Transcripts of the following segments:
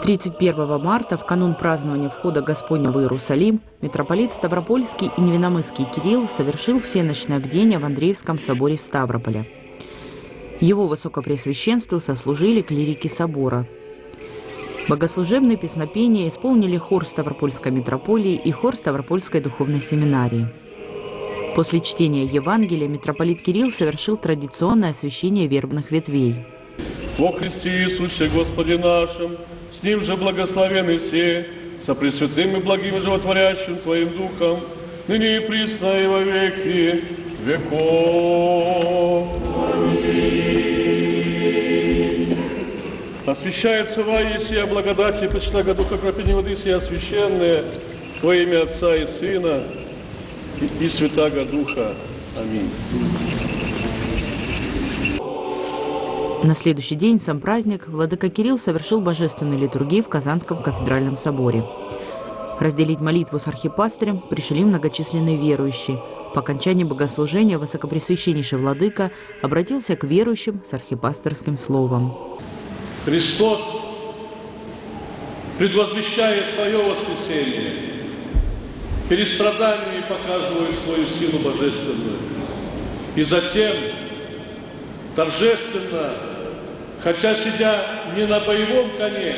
31 марта, в канун празднования входа Господня в Иерусалим, митрополит Ставропольский и Невинномысский Кирилл совершил всеночное бдение в Андреевском соборе Ставрополя. Его высокопреосвященству сослужили клирики собора. Богослужебные песнопения исполнили хор Ставропольской митрополии и хор Ставропольской духовной семинарии. После чтения Евангелия митрополит Кирилл совершил традиционное освящение вербных ветвей. Во Христе Иисусе Господе нашим, с Ним же благословен все, со пресвятым и благим и животворящим Твоим Духом, ныне и присно и во веки веков. Аминь. Освящается во Есия благодати, Пречистого Духа, кропения воды сия священные, во имя Отца и Сына и Святаго Духа. Аминь. На следующий день, сам праздник, владыка Кирилл совершил божественную литургию в Казанском кафедральном соборе. Разделить молитву с архипастырем пришли многочисленные верующие. По окончании богослужения высокопреосвященнейший владыка обратился к верующим с архипасторским словом. Христос, предвозвещая свое воскресение, перед страданиями показывает свою силу божественную. И затем торжественно, хотя сидя не на боевом коне,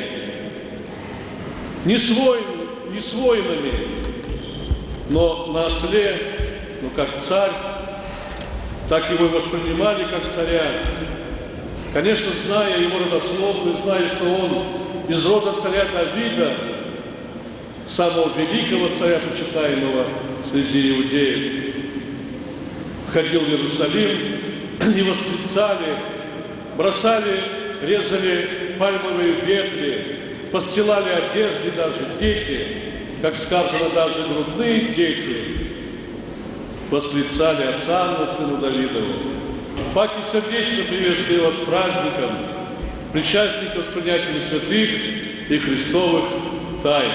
не с воинами, но на осле, но как царь, так его и воспринимали как царя. Конечно, зная его родословную, зная, что он из рода царя Давида, самого великого царя, почитаемого среди иудеев, входил в Иерусалим, и восклицали, бросали, резали пальмовые ветви, постилали одежды даже дети, как сказано, даже грудные дети, восклицали Осанна, сыну Давидову. Паки сердечно приветствую вас с праздником, причастников с принятием святых и Христовых тайн.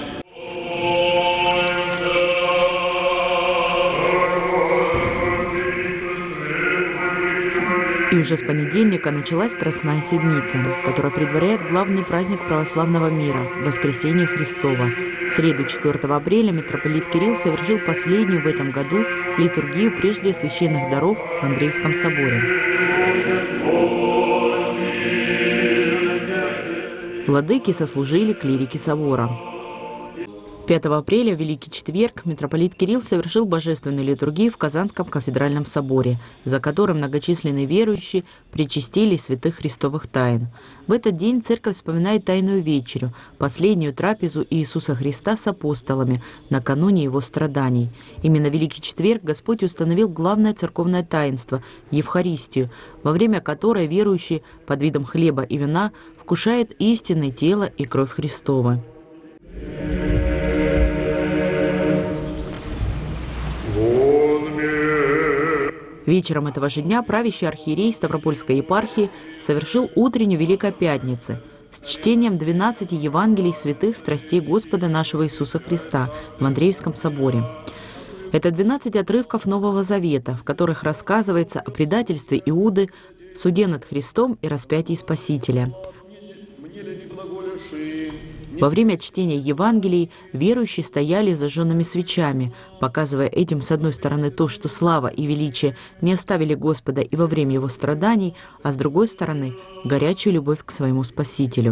И уже с понедельника началась Страстная Седмица, которая предваряет главный праздник православного мира – Воскресение Христово. В среду 4 апреля митрополит Кирилл совершил последнюю в этом году литургию прежде священных даров в Андреевском соборе. Владыки сослужили клирики собора. 5 апреля, в Великий Четверг, митрополит Кирилл совершил божественную литургию в Казанском кафедральном соборе, за которым многочисленные верующие причастили святых христовых тайн. В этот день церковь вспоминает Тайную вечерю, последнюю трапезу Иисуса Христа с апостолами накануне его страданий. Именно в Великий Четверг Господь установил главное церковное таинство – Евхаристию, во время которой верующие под видом хлеба и вина вкушают истинное тело и кровь Христова. Вечером этого же дня правящий архиерей Ставропольской епархии совершил утреннюю Великопятницу с чтением 12 Евангелий святых страстей Господа нашего Иисуса Христа в Андреевском соборе. Это 12 отрывков Нового Завета, в которых рассказывается о предательстве Иуды, суде над Христом и распятии Спасителя. Во время чтения Евангелий верующие стояли с зажженными свечами, показывая этим, с одной стороны, то, что слава и величие не оставили Господа и во время его страданий, а с другой стороны, горячую любовь к своему Спасителю.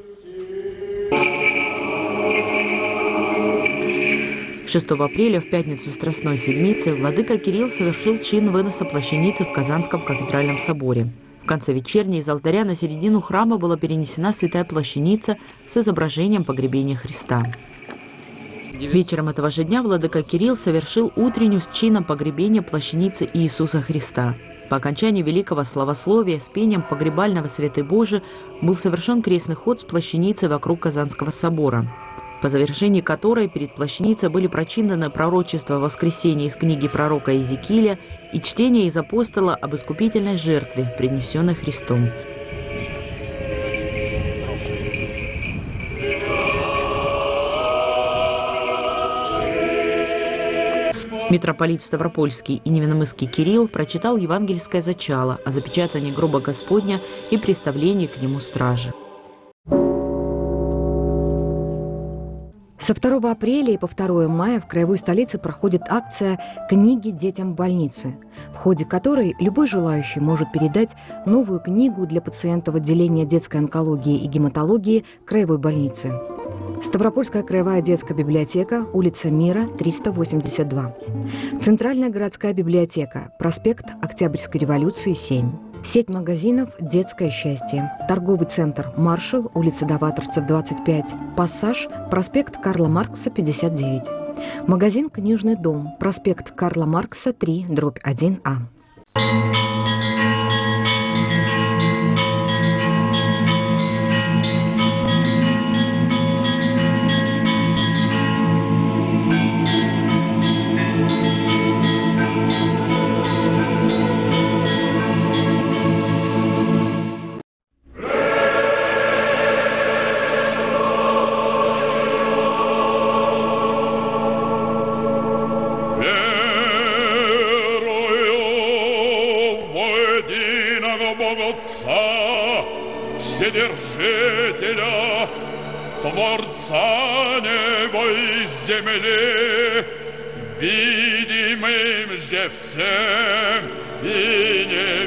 – 6 апреля, в пятницу Страстной Седмицы, владыка Кирилл совершил чин выноса плащаницы в Казанском кафедральном соборе. В конце вечерней из алтаря на середину храма была перенесена святая плащаница с изображением погребения Христа. Вечером этого же дня владыка Кирилл совершил утреннюю с чином погребения плащаницы Иисуса Христа. По окончании великого славословия с пением погребального святой Божии был совершен крестный ход с плащаницей вокруг Казанского собора, по завершении которой перед плащаницей были прочитаны пророчества воскресения из книги пророка Иезекииля и чтение из апостола об искупительной жертве, принесенной Христом. Митрополит Ставропольский и Невинномысский Кирилл прочитал евангельское зачало о запечатании гроба Господня и представлении к нему стражи. Со 2 апреля и по 2 мая в краевой столице проходит акция «Книги детям в больнице», в ходе которой любой желающий может передать новую книгу для пациентов отделения детской онкологии и гематологии краевой больницы. Ставропольская краевая детская библиотека, улица Мира, 382. Центральная городская библиотека, проспект Октябрьской революции, 7. Сеть магазинов «Детское счастье». Торговый центр «Маршал», улица Даваторцев, 25. Пассаж, проспект Карла Маркса, 59. Магазин «Книжный дом», проспект Карла Маркса, 3/1А. Вседержителя, Творца неба и земли, видимым же всем и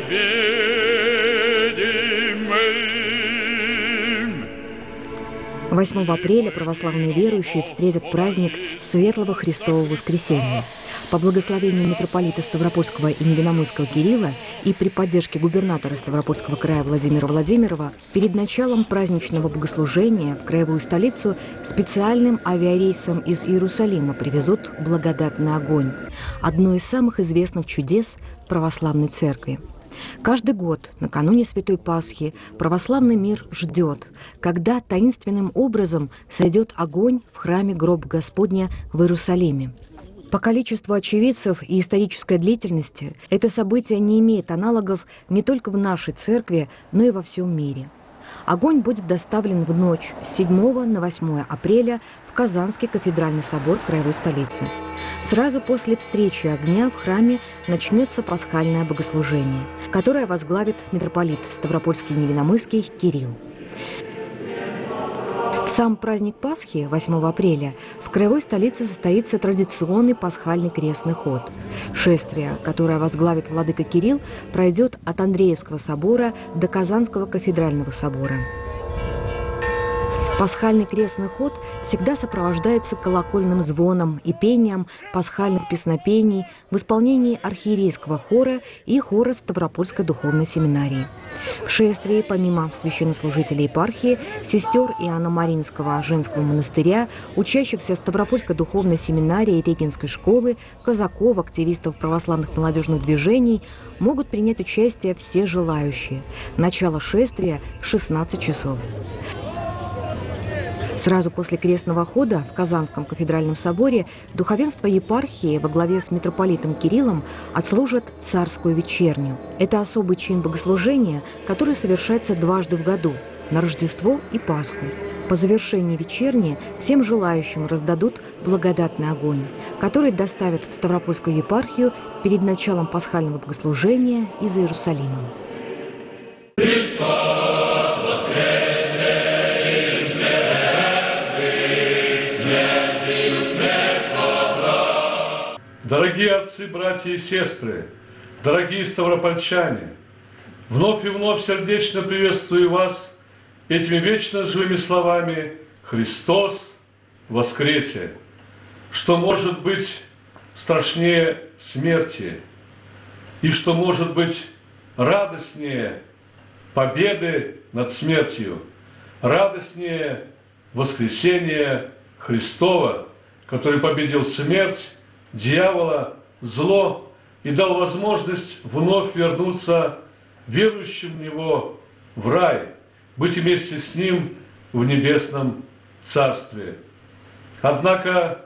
невидимым. 8 апреля православные верующие встретят праздник Светлого Христового Воскресения. По благословению митрополита Ставропольского и Невиномысского Кирилла и при поддержке губернатора Ставропольского края Владимира Владимирова перед началом праздничного богослужения в краевую столицу специальным авиарейсом из Иерусалима привезут благодатный огонь, одно из самых известных чудес православной церкви. Каждый год, накануне Святой Пасхи, православный мир ждет, когда таинственным образом сойдет огонь в храме Гроба Господня в Иерусалиме. По количеству очевидцев и исторической длительности это событие не имеет аналогов не только в нашей церкви, но и во всем мире. Огонь будет доставлен в ночь с 7 на 8 апреля в Казанский кафедральный собор краевой столицы. Сразу после встречи огня в храме начнется пасхальное богослужение, которое возглавит митрополит Ставропольский и Невиномысский Кирилл. В сам праздник Пасхи, 8 апреля, в краевой столице состоится традиционный пасхальный крестный ход. Шествие, которое возглавит владыка Кирилл, пройдет от Андреевского собора до Казанского кафедрального собора. Пасхальный крестный ход всегда сопровождается колокольным звоном и пением пасхальных песнопений в исполнении архиерейского хора и хора Ставропольской духовной семинарии. В шествии, помимо священнослужителей епархии, сестер Иоанно-Маринского женского монастыря, учащихся Ставропольской духовной семинарии и Регинской школы, казаков, активистов православных молодежных движений, могут принять участие все желающие. Начало шествия в 16 часов. Сразу после крестного хода в Казанском кафедральном соборе духовенство епархии во главе с митрополитом Кириллом отслужит царскую вечерню. Это особый чин богослужения, который совершается дважды в году – на Рождество и Пасху. По завершении вечерни всем желающим раздадут благодатный огонь, который доставят в Ставропольскую епархию перед началом пасхального богослужения из Иерусалима. Дорогие отцы, братья и сестры, дорогие ставропольчане, вновь и вновь сердечно приветствую вас этими вечно живыми словами «Христос воскресе!» Что может быть страшнее смерти и что может быть радостнее победы над смертью, радостнее воскресения Христова, который победил смерть, дьявола, зло и дал возможность вновь вернуться верующим в Него в рай, быть вместе с Ним в небесном Царстве. Однако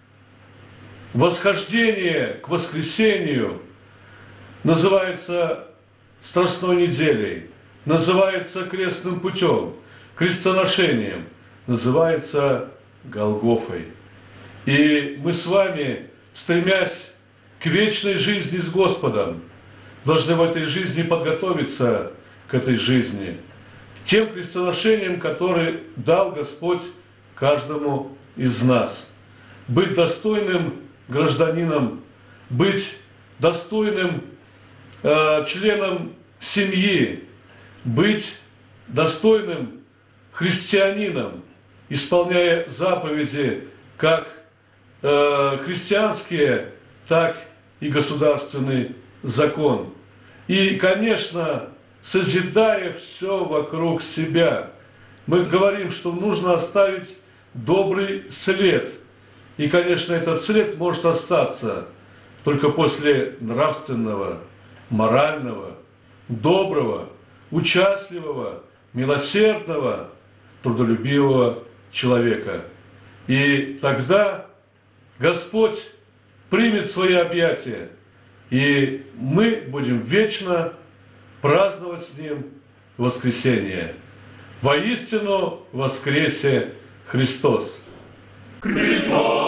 восхождение к воскресению называется Страстной неделей, называется крестным путем, крестоношением, называется Голгофой. И мы с вами, стремясь к вечной жизни с Господом, должны в этой жизни подготовиться к этой жизни, тем крестоношением, который дал Господь каждому из нас. Быть достойным гражданином, быть достойным членом семьи, быть достойным христианином, исполняя заповеди как христианские, так и государственный закон. И, конечно, созидая все вокруг себя, мы говорим, что нужно оставить добрый след. И, конечно, этот след может остаться только после нравственного, морального, доброго, участливого, милосердного, трудолюбивого человека. И тогда Господь примет свои объятия, и мы будем вечно праздновать с Ним воскресение. Воистину воскресе Христос! Христос!